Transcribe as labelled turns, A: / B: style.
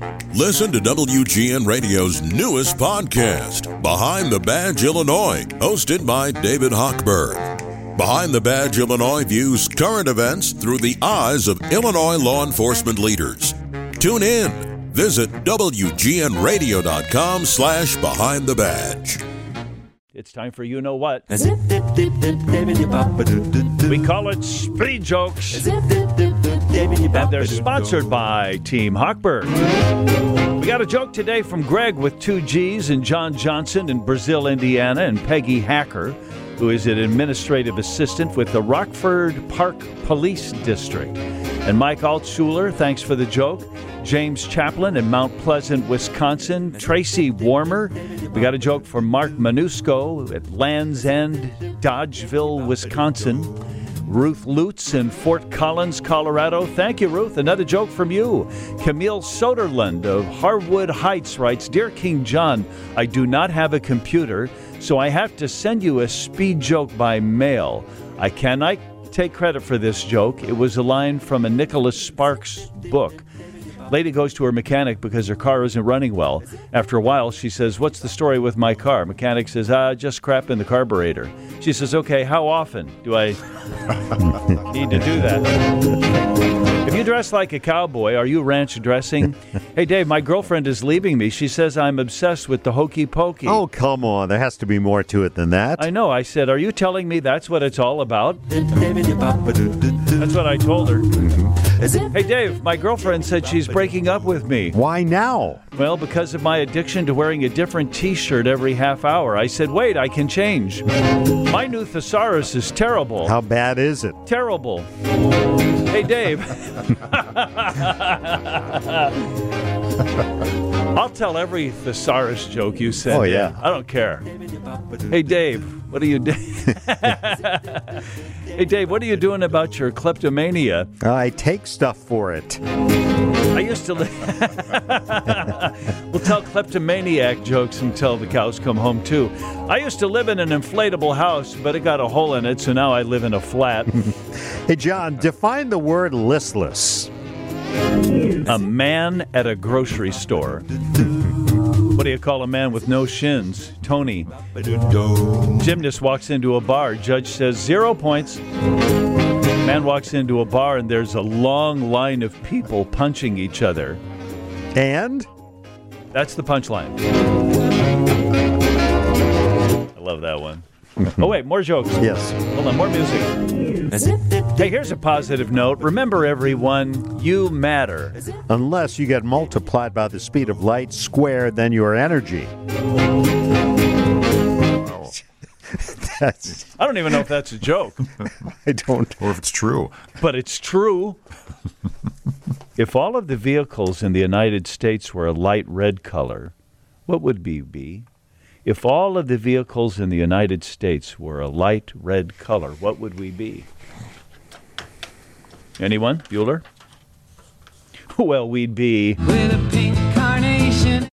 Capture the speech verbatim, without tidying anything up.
A: Listen to W G N Radio's newest podcast, Behind the Badge Illinois, hosted by David Hochberg. Behind the Badge Illinois views current events through the eyes of Illinois law enforcement leaders. Tune in. Visit W G N radio dot com slash behind the badge.
B: It's time for You Know What. We call it Speed Jokes. And they're sponsored by Team Hochberg. We got a joke today from Greg with two G's and John Johnson in Brazil, Indiana, and Peggy Hacker, who is an administrative assistant with the Rockford Park Police District. And Mike Altshuler, thanks for the joke. James Chaplin in Mount Pleasant, Wisconsin. Tracy Warmer. We got a joke from Mark Manusco at Land's End, Dodgeville, Wisconsin. Ruth Lutz in Fort Collins, Colorado. Thank you, Ruth. Another joke from you. Camille Soderlund of Harwood Heights writes, Dear King John, I do not have a computer, so I have to send you a speed joke by mail. I cannot take credit for this joke. It was a line from a Nicholas Sparks book. Lady goes to her mechanic because her car isn't running well. After a while, she says, what's the story with my car? Mechanic says, ah, just crap in the carburetor. She says, okay, how often do I need to do that? If you dress like a cowboy, are you ranch dressing? Hey, Dave, my girlfriend is leaving me. She says I'm obsessed with the hokey pokey.
C: Oh, come on. There has to be more to it than that.
B: I know. I said, are you telling me that's what it's all about? That's what I told her. Hey, Dave, my girlfriend said she's breaking up with me.
C: Why now?
B: Well, because of my addiction to wearing a different T-shirt every half hour. I said, wait, I can change. My new thesaurus is terrible.
C: How bad is it?
B: Terrible. Hey, Dave. I'll tell every thesaurus joke you send.
C: Oh, yeah.
B: In. I don't care. Hey, Dave, what are you doing? Hey, Dave, what are you doing about your kleptomania?
C: I take stuff for it.
B: I used to li- We'll tell kleptomaniac jokes until the cows come home, too. I used to live in an inflatable house, but it got a hole in it, so now I live in a flat.
C: Hey, John, define the word listless.
B: A man at a grocery store. What do you call a man with no shins? Tony. Gymnast walks into a bar. Judge says zero points. Man walks into a bar and there's a long line of people punching each other.
C: And? That's
B: the punchline. I love that one. Oh, wait, more jokes.
C: Yes.
B: Hold on, more music. Hey, here's a positive note. Remember, everyone, you matter.
C: Unless you get multiplied by the speed of light squared than your energy.
D: Wow.
C: That's...
B: I don't even know if that's a joke.
C: I don't.
D: Or if it's true.
B: But it's true. If all of the vehicles in the United States were a light red color, what would we be? If all of the vehicles in the United States were a light red color, what would we be? Anyone? Bueller? Well, we'd be... With a pink